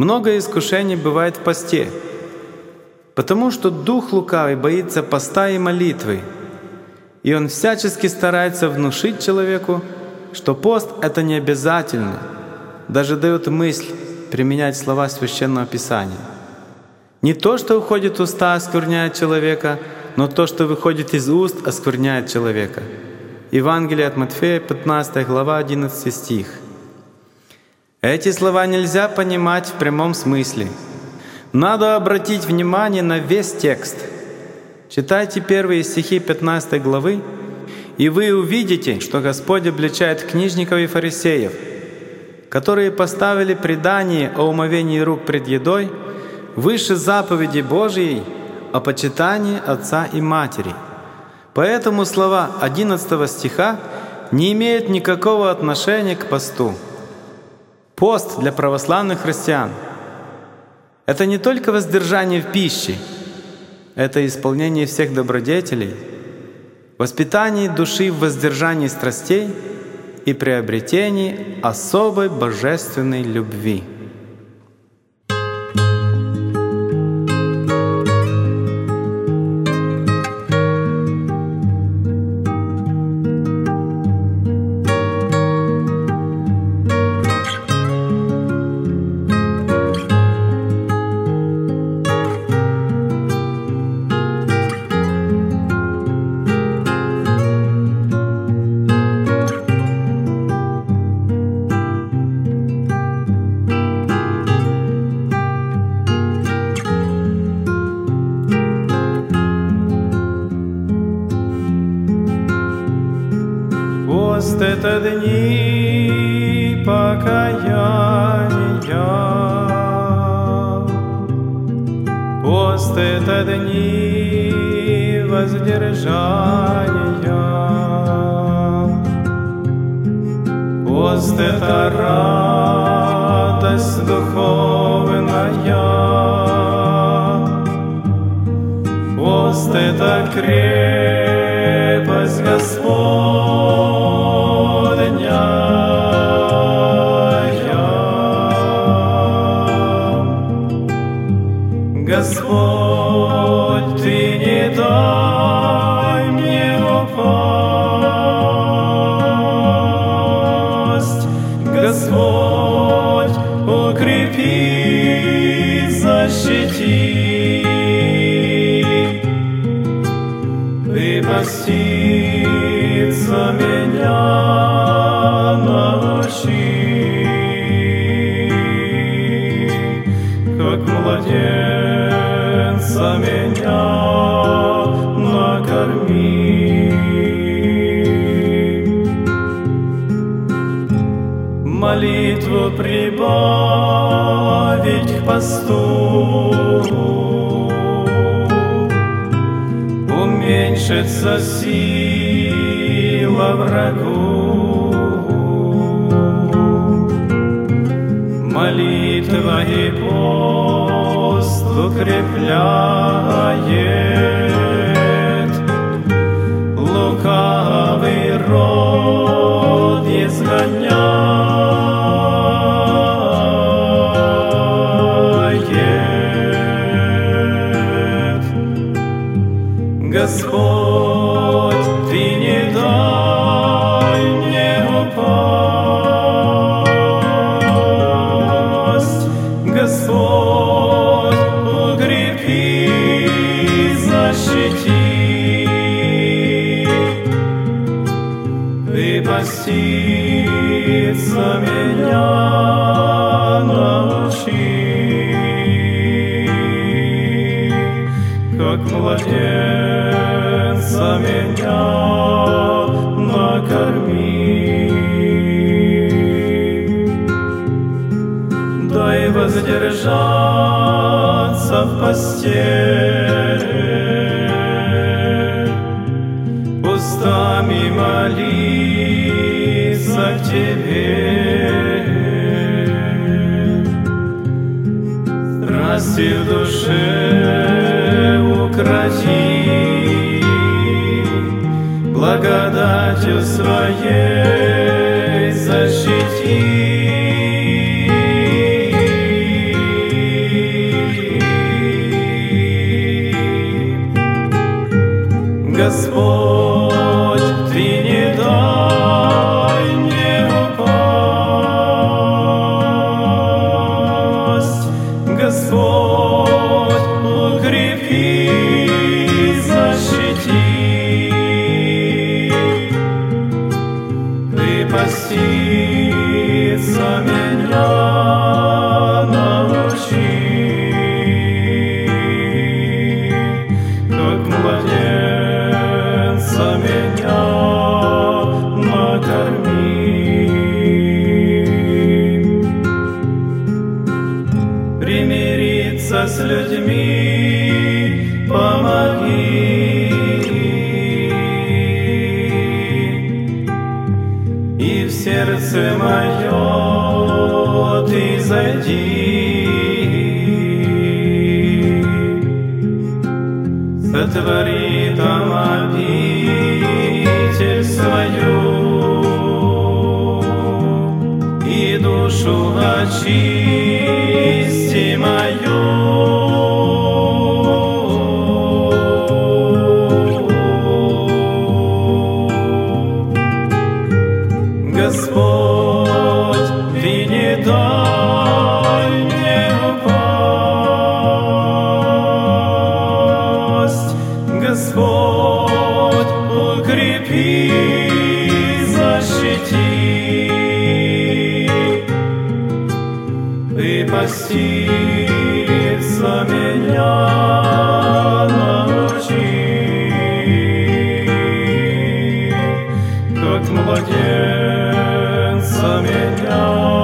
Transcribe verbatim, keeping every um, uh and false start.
Много искушений бывает в посте, потому что дух лукавый боится поста и молитвы, и он всячески старается внушить человеку, что пост — это не обязательно, даже дает мысль применять слова Священного Писания. Не то, что уходит в уста, оскверняет человека, но то, что выходит из уст, оскверняет человека. Евангелие от Матфея, пятнадцатая глава, одиннадцатый стих. Эти слова нельзя понимать в прямом смысле. Надо обратить внимание на весь текст. Читайте первые стихи пятнадцатой главы, и вы увидите, что Господь обличает книжников и фарисеев, которые поставили предание о умовении рук пред едой выше заповеди Божией о почитании отца и матери. Поэтому слова одиннадцатого стиха не имеют никакого отношения к посту. Пост для православных христиан — это не только воздержание в пище, это исполнение всех добродетелей, воспитание души в воздержании страстей и приобретении особой божественной любви. Пост — это дни покаяния, пост — это дни воздержания, пост — это радость духовная, пост — это крепость Господня. Господь, Ты не дай мне упасть, Господь, укрепи, защити, Ты поститься меня научи, как младенца меня накорми. Молитву прибавить к посту, уменьшится сила врагу. Молитва и пост укрепляет, лукавый род изгоняет. Господь, Ты не дай мне упасть, Господь, укрепи, защити, Ты поститься меня научи, как младенца меня накорми. Дай воздержаться в посте, устами молиться к Тебе, страсти в душе укроти, благодатью Своей защити. Господь, Ты не дай мне упасть. Господь, укрепи, защити. Ты поститься меня научи, как младенца меня накорми. Примириться с людьми помоги, и в сердце мое Ты зайди. Сотвори там обитель свою, и душу очисти мою. Господь, Ты не дай мне упасть. Господь, укрепи, защити. Ты поститься меня научи, как младенца меня